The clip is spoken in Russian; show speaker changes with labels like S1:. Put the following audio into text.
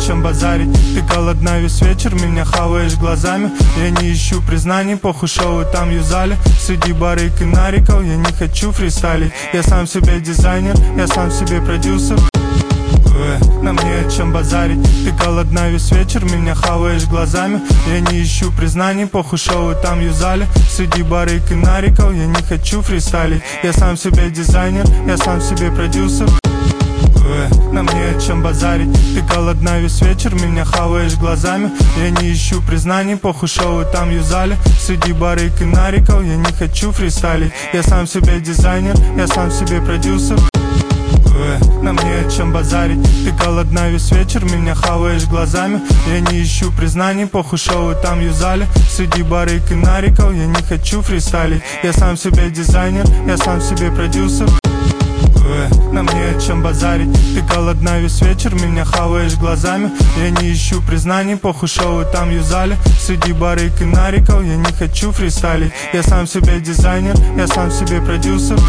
S1: чем базарить. Ты голодна весь вечер, меня хаваешь глазами. Я не ищу признаний, похуй шоу там юзали. Среди барыг и нариков я не хочу фристайлить. Я сам себе дизайнер, я сам себе продюсер. Нам не о чем базарить. Ты голодна весь вечер, меня хаваешь глазами. Я не ищу признаний, похуй шоу там юзали. Среди барыг и нариков я не хочу фристайлить. Я сам себе дизайнер, я сам себе продюсер. Нам не о чем базарить. Ты голодна весь вечер, меня хаваешь глазами. Я не ищу признаний, похуй шоу там юзали. Среди барыг и нариков я не хочу фристайлить. Я сам себе дизайнер, я сам себе продюсер. Нам не о чем базарить. Ты голодна весь вечер, меня хаваешь глазами. Я не ищу признаний, похуй шоу там юзали. Среди барыг и нариков я не хочу фристайлить. Я сам себе дизайнер, я сам себе продюсер. Нам не о чем базарить. Ты голодна весь вечер, меня хаваешь глазами. Я не ищу признаний, похуй шоу там юзали. Среди барыг и нариков я не хочу фристайлить. Я сам себе дизайнер, я сам себе продюсер.